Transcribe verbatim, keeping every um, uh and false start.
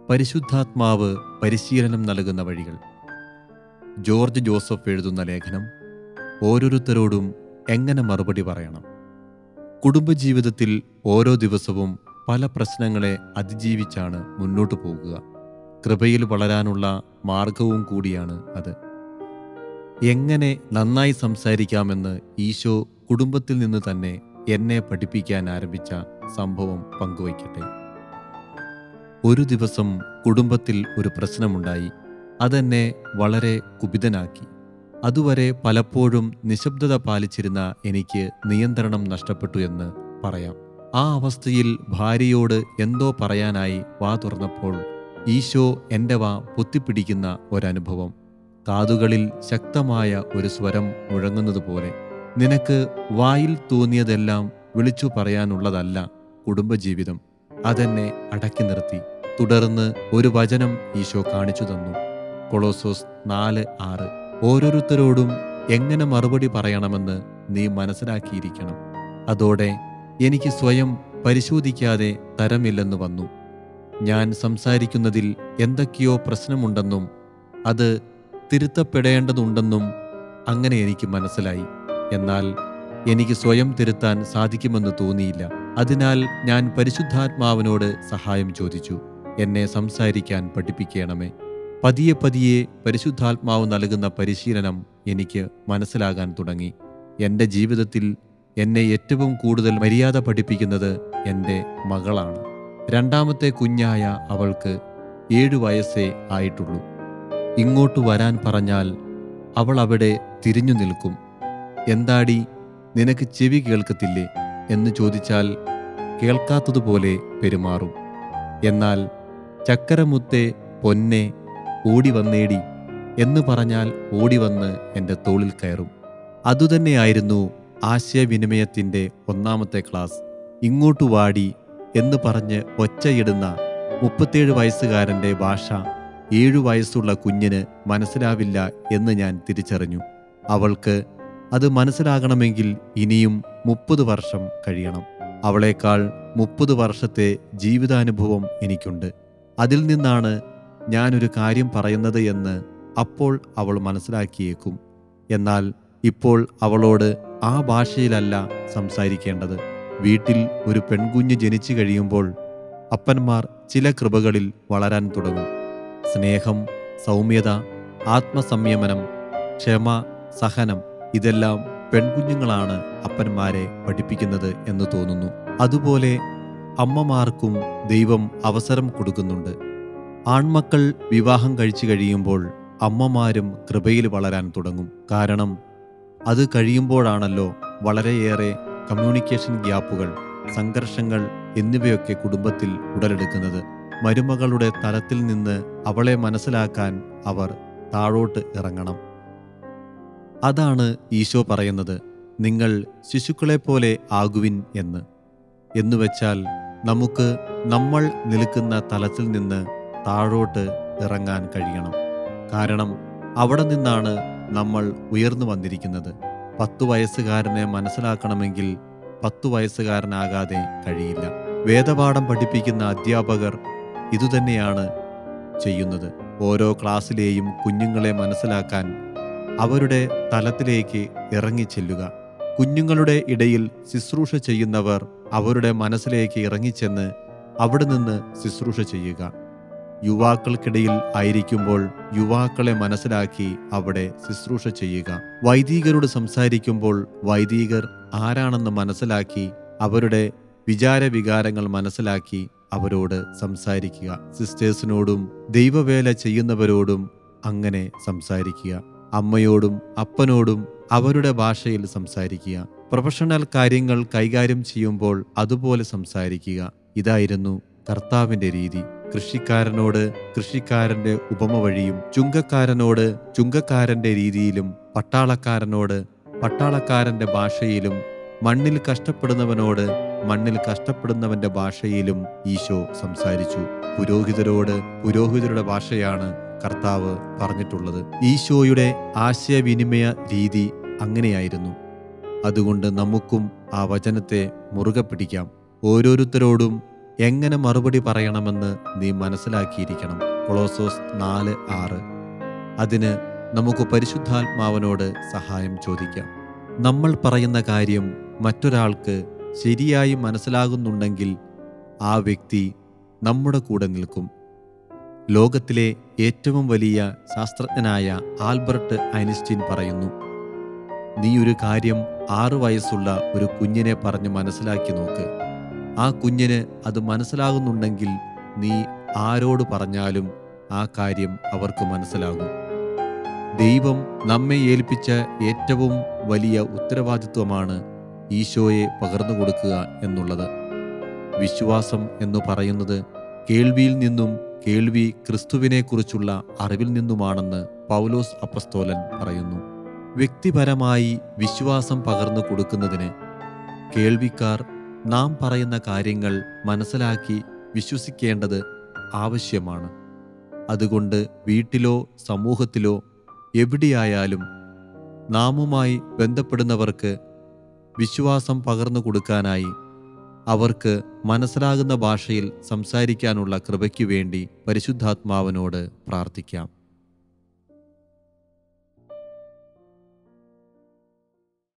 പരിശുദ്ധാത്മാവ് പരിശീലനം നൽകുന്ന വഴികൾ. ജോർജ് ജോസഫ് എഴുതുന്ന ലേഖനം. ഓരോരുത്തരോടും എങ്ങനെ മറുപടി പറയണം. കുടുംബജീവിതത്തിൽ ഓരോ ദിവസവും പല പ്രശ്നങ്ങളെ അതിജീവിച്ചാണ് മുന്നോട്ടു പോകുക. കൃപയിൽ വളരാനുള്ള മാർഗവും കൂടിയാണ് അത്. എങ്ങനെ നന്നായി സംസാരിക്കാമെന്ന് ഈശോ കുടുംബത്തിൽ നിന്ന് തന്നെ എന്നെ പഠിപ്പിക്കാൻ ആരംഭിച്ച സംഭവം പങ്കുവയ്ക്കട്ടെ. ഒരു ദിവസം കുടുംബത്തിൽ ഒരു പ്രശ്നമുണ്ടായി. അതെന്നെ വളരെ കുപിതനാക്കി. അതുവരെ പലപ്പോഴും നിശബ്ദത പാലിച്ചിരുന്ന എനിക്ക് നിയന്ത്രണം നഷ്ടപ്പെട്ടു എന്ന് പറയാം. ആ അവസ്ഥയിൽ ഭാര്യയോട് എന്തോ പറയാനായി വാ തുറന്നപ്പോൾ ഈശോ എൻ്റെ വാ പൊത്തിപ്പിടിക്കുന്ന ഒരനുഭവം. കാതുകളിൽ ശക്തമായ ഒരു സ്വരം മുഴങ്ങുന്നതുപോലെ, നിനക്ക് വായിൽ തോന്നിയതെല്ലാം വിളിച്ചു പറയാനുള്ളതല്ല കുടുംബജീവിതം. അതെന്നെ അടക്കി നിർത്തി. തുടർന്ന് ഒരു വചനം ഈശോ കാണിച്ചു തന്നു. കൊളോസോസ് നാല് ആറ്. ഓരോരുത്തരോടും എങ്ങനെ മറുപടി പറയണമെന്ന് നീ മനസ്സിലാക്കിയിരിക്കണം. അതോടെ എനിക്ക് സ്വയം പരിശോധിക്കാതെ തരമില്ലെന്ന് വന്നു. ഞാൻ സംസാരിക്കുന്നതിൽ എന്തൊക്കെയോ പ്രശ്നമുണ്ടെന്നും അത് തിരുത്തപ്പെടേണ്ടതുണ്ടെന്നും അങ്ങനെ എനിക്ക് മനസ്സിലായി. എന്നാൽ എനിക്ക് സ്വയം തിരുത്താൻ സാധിക്കുമെന്ന് തോന്നിയില്ല. അതിനാൽ ഞാൻ പരിശുദ്ധാത്മാവിനോട് സഹായം ചോദിച്ചു. എന്നെ സംസാരിക്കാൻ പഠിപ്പിക്കണമേ. പതിയെ പതിയെ പരിശുദ്ധാത്മാവ് നൽകുന്ന പരിശീലനം എനിക്ക് മനസ്സിലാകാൻ തുടങ്ങി. എൻ്റെ ജീവിതത്തിൽ എന്നെ ഏറ്റവും കൂടുതൽ മര്യാദ പഠിപ്പിക്കുന്നത് എൻ്റെ മകളാണ്. രണ്ടാമത്തെ കുഞ്ഞായ അവൾക്ക് ഏഴു വയസ്സേ ആയിട്ടുള്ളൂ. ഇങ്ങോട്ട് വരാൻ പറഞ്ഞാൽ അവൾ അവിടെ തിരിഞ്ഞു നിൽക്കും. എന്താടി, നിനക്ക് ചെവി കേൾക്കത്തില്ലേ എന്ന് ചോദിച്ചാൽ കേൾക്കാത്തതുപോലെ പെരുമാറും. എന്നാൽ ചക്കരമുത്തേ, പൊന്നെ, ഓടി വന്നേടി എന്ന് പറഞ്ഞാൽ ഓടിവന്ന് എൻ്റെ തോളിൽ കയറും. അതുതന്നെയായിരുന്നു ആശയവിനിമയത്തിൻ്റെ ഒന്നാമത്തെ ക്ലാസ്. ഇങ്ങോട്ടു വാടി എന്ന് പറഞ്ഞ് ഒച്ചയിടുന്ന മുപ്പത്തേഴ് വയസ്സുകാരൻ്റെ ഭാഷ ഏഴു വയസ്സുള്ള കുഞ്ഞിന് മനസ്സിലാവില്ല എന്ന് ഞാൻ തിരിച്ചറിഞ്ഞു. അവൾക്ക് അത് മനസ്സിലാകണമെങ്കിൽ ഇനിയും മുപ്പത് വർഷം കഴിയണം. അവളേക്കാൾ മുപ്പത് വർഷത്തെ ജീവിതാനുഭവം എനിക്കുണ്ട്. അതിൽ നിന്നാണ് ഞാനൊരു കാര്യം പറയുന്നത് എന്ന് അപ്പോൾ അവൾ മനസ്സിലാക്കിയേക്കും. എന്നാൽ ഇപ്പോൾ അവളോട് ആ ഭാഷയിലല്ല സംസാരിക്കേണ്ടത്. വീട്ടിൽ ഒരു പെൺകുഞ്ഞ് ജനിച്ചു കഴിയുമ്പോൾ അപ്പന്മാർ ചില കൃപകളിൽ വളരാൻ തുടങ്ങും. സ്നേഹം, സൗമ്യത, ആത്മസംയമനം, ക്ഷമ, സഹനം, ഇതെല്ലാം പെൺകുഞ്ഞുങ്ങളാണ് അപ്പന്മാരെ പഠിപ്പിക്കുന്നത് എന്ന് തോന്നുന്നു. അതുപോലെ അമ്മമാർക്കും ദൈവം അവസരം കൊടുക്കുന്നുണ്ട്. ആൺമക്കൾ വിവാഹം കഴിച്ചു കഴിയുമ്പോൾ അമ്മമാരും കൃപയിൽ വളരാൻ തുടങ്ങും. കാരണം അത് കഴിയുമ്പോഴാണല്ലോ വളരെയേറെ കമ്മ്യൂണിക്കേഷൻ ഗ്യാപ്പുകൾ, സംഘർഷങ്ങൾ എന്നിവയൊക്കെ കുടുംബത്തിൽ ഉടലെടുക്കുന്നത്. മരുമകളുടെ തലത്തിൽ നിന്ന് അവളെ മനസ്സിലാക്കാൻ അവർ താഴോട്ട് ഇറങ്ങണം. അതാണ് ഈശോ പറയുന്നത്, നിങ്ങൾ ശിശുക്കളെപ്പോലെ ആകുവിൻ എന്ന്. എന്നുവെച്ചാൽ നമുക്ക് നമ്മൾ നിൽക്കുന്ന തലത്തിൽ നിന്ന് താഴോട്ട് ഇറങ്ങാൻ കഴിയണം. കാരണം അവിടെ നിന്നാണ് നമ്മൾ ഉയർന്നു വന്നിരിക്കുന്നത്. പത്തു വയസ്സുകാരനെ മനസ്സിലാക്കണമെങ്കിൽ പത്തു വയസ്സുകാരനാകാതെ കഴിയില്ല. വേദപാഠം പഠിപ്പിക്കുന്ന അധ്യാപകർ ഇതുതന്നെയാണ് ചെയ്യുന്നത്. ഓരോ ക്ലാസ്സിലെയും കുഞ്ഞുങ്ങളെ മനസ്സിലാക്കാൻ അവരുടെ തലത്തിലേക്ക് ഇറങ്ങിച്ചെല്ലുക. കുഞ്ഞുങ്ങളുടെ ഇടയിൽ ശുശ്രൂഷ ചെയ്യുന്നവർ അവരുടെ മനസ്സിലേക്ക് ഇറങ്ങിച്ചെന്ന് അവിടെ നിന്ന് ശുശ്രൂഷ ചെയ്യുക. യുവാക്കൾക്കിടയിൽ ആയിരിക്കുമ്പോൾ യുവാക്കളെ മനസ്സിലാക്കി അവിടെ ശുശ്രൂഷ ചെയ്യുക. വൈദികരോട് സംസാരിക്കുമ്പോൾ വൈദികർ ആരാണെന്ന് മനസ്സിലാക്കി അവരുടെ വിചാരവികാരങ്ങൾ മനസ്സിലാക്കി അവരോട് സംസാരിക്കുക. സിസ്റ്റേഴ്സിനോടും ദൈവവേല ചെയ്യുന്നവരോടും അങ്ങനെ സംസാരിക്കുക. അമ്മയോടും അപ്പനോടും അവരുടെ ഭാഷയിൽ സംസാരിക്കുക. പ്രൊഫഷണൽ കാര്യങ്ങൾ കൈകാര്യം ചെയ്യുമ്പോൾ അതുപോലെ സംസാരിക്കുക. ഇതായിരുന്നു കർത്താവിൻ്റെ രീതി. കൃഷിക്കാരനോട് കൃഷിക്കാരൻ്റെ ഉപമ വഴിയും, ചുങ്കക്കാരനോട് ചുങ്കക്കാരൻ്റെ രീതിയിലും, പട്ടാളക്കാരനോട് പട്ടാളക്കാരൻ്റെ ഭാഷയിലും, മണ്ണിൽ കഷ്ടപ്പെടുന്നവനോട് മണ്ണിൽ കഷ്ടപ്പെടുന്നവന്റെ ഭാഷയിലും ഈശോ സംസാരിച്ചു. പുരോഹിതരോട് പുരോഹിതരുടെ ഭാഷയാണ് കർത്താവ് പറഞ്ഞിട്ടുള്ളത്. ഈശോയുടെ ആശയവിനിമയ രീതി അങ്ങനെയായിരുന്നു. അതുകൊണ്ട് നമുക്കും ആ വചനത്തെ മുറുകെ പിടിക്കാം. ഓരോരുത്തരോടും എങ്ങനെ മറുപടി പറയണമെന്ന് നീ മനസ്സിലാക്കിയിരിക്കണം. കൊളോസോസ് നാല് ആറ്. അതിന് നമുക്ക് പരിശുദ്ധാത്മാവിനോട് സഹായം ചോദിക്കാം. നമ്മൾ പറയുന്ന കാര്യം മറ്റൊരാൾക്ക് ശരിയായി മനസ്സിലാകുന്നുണ്ടെങ്കിൽ ആ വ്യക്തി നമ്മുടെ കൂടെ നിൽക്കും. ലോകത്തിലെ ഏറ്റവും വലിയ ശാസ്ത്രജ്ഞനായ ആൽബർട്ട് ഐൻസ്റ്റീൻ പറയുന്നു, നീ ഒരു കാര്യം ആറു വയസ്സുള്ള ഒരു കുഞ്ഞിനെ പറഞ്ഞ് മനസ്സിലാക്കി നോക്ക്. ആ കുഞ്ഞിന് അത് മനസ്സിലാകുന്നുണ്ടെങ്കിൽ നീ ആരോട് പറഞ്ഞാലും ആ കാര്യം അവർക്ക് മനസ്സിലാകും. ദൈവം നമ്മെ ഏൽപ്പിച്ച ഏറ്റവും വലിയ ഉത്തരവാദിത്വമാണ് ഈശോയെ പകർന്നു കൊടുക്കുക എന്നുള്ളത്. വിശ്വാസം എന്ന് പറയുന്നത് കേൾവിയിൽ നിന്നും, കേൾവി ക്രിസ്തുവിനെക്കുറിച്ചുള്ള അറിവിൽ നിന്നുമാണെന്ന് പൗലോസ് അപ്പസ്തോലൻ പറയുന്നു. വ്യക്തിപരമായി വിശ്വാസം പകർന്നു കൊടുക്കുന്നതിന് കേൾവിക്കാർ നാം പറയുന്ന കാര്യങ്ങൾ മനസ്സിലാക്കി വിശ്വസിക്കേണ്ടത് ആവശ്യമാണ്. അതുകൊണ്ട് വീട്ടിലോ സമൂഹത്തിലോ എവിടെയായാലും നാമുമായി ബന്ധപ്പെടുന്നവർക്ക് വിശ്വാസം പകർന്നു കൊടുക്കാനായി അവർക്ക് മനസ്സിലാകുന്ന ഭാഷയിൽ സംസാരിക്കാനുള്ള കൃപയ്ക്കു വേണ്ടി പരിശുദ്ധാത്മാവിനോട് പ്രാർത്ഥിക്കാം.